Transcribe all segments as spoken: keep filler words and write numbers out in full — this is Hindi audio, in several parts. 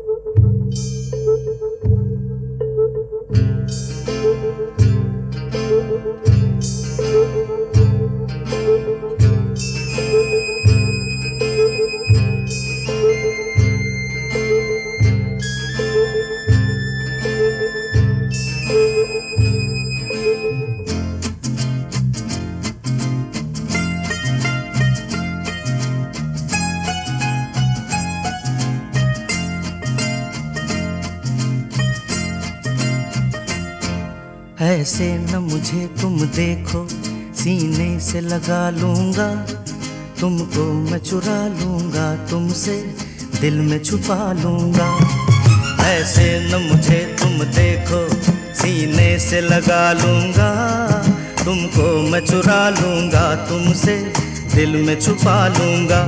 ऐसे न मुझे तुम देखो, सीने से लगा लूंगा, तुमको मैं चुरा लूंगा, तुमसे दिल में छुपा लूंगा। ऐसे न मुझे तुम देखो, सीने से लगा लूंगा, तुमको मैं चुरा लूंगा, तुमसे दिल में छुपा लूंगा।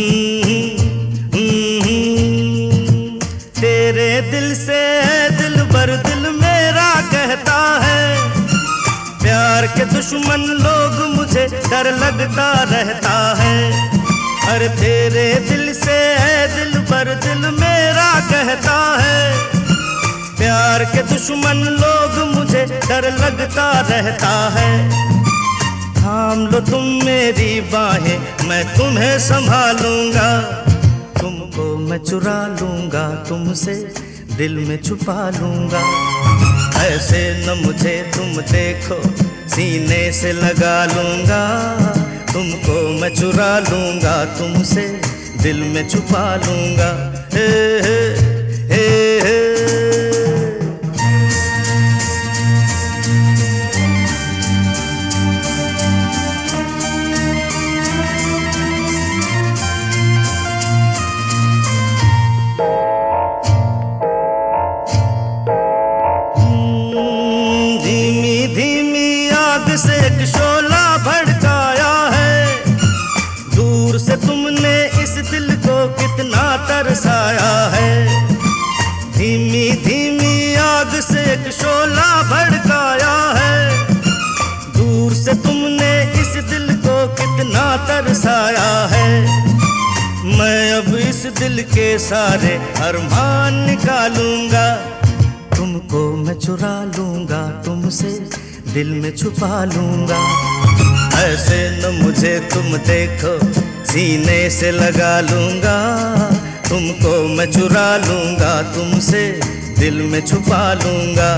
तेरे दिल से दिल भर दिल मेरा कहता है, प्यार के दुश्मन लोग मुझे डर लगता रहता है। अरे तेरे दिल से दिल भर दिल मेरा कहता है, प्यार के दुश्मन लोग मुझे डर लगता रहता है। थाम लो तुम मेरी बाहें, मैं तुम्हें संभालूंगा, तुमको मैं चुरा लूंगा, तुमसे दिल में छुपा लूंगा। ऐसे न मुझे तुम देखो, सीने से लगा लूंगा, तुमको मैं चुरा लूंगा, तुमसे दिल में छुपा लूंगा। हे हे हे हे। से एक शोला भड़काया है, दूर से तुमने इस दिल को कितना तरसाया है। धीमी धीमी आग से एक शोला भड़काया है, दूर से तुमने इस दिल को कितना तरसाया है। मैं अब इस दिल के सारे अरमान निकालूंगा, तुमको मैं चुरा लूंगा, तुमसे दिल में छुपा लूंगा। ऐसे न मुझे तुम देखो, सीने से लगा लूंगा, तुमको मैं चुरा लूंगा, तुमसे दिल में छुपा लूंगा।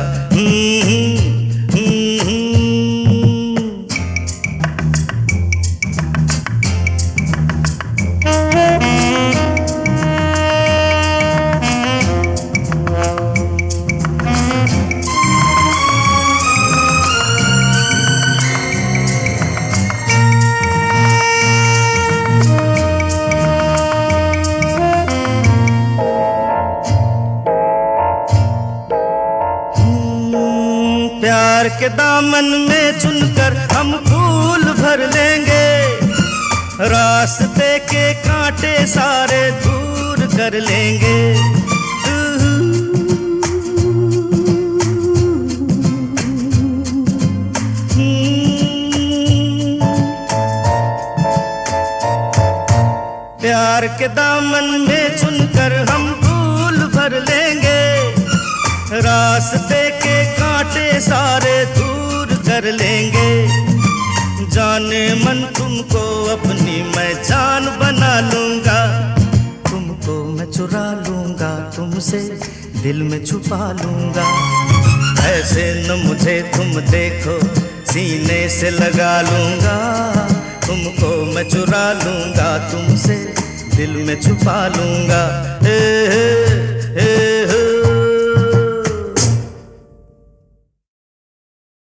प्यार के दामन में चुनकर हम फूल भर लेंगे, रास्ते के कांटे सारे दूर कर लेंगे। प्यार के दामन में चुनकर हम फूल भर लेंगे, रास्ते के कांटे सारे दूर कर लेंगे। जाने मन तुमको अपनी मैं जान बना लूंगा, तुमको मैं चुरा लूंगा, तुमसे दिल में छुपा लूंगा। ऐसे न मुझे तुम देखो, सीने से लगा लूंगा, तुमको मैं चुरा लूंगा, तुमसे दिल में छुपा लूंगा। ए,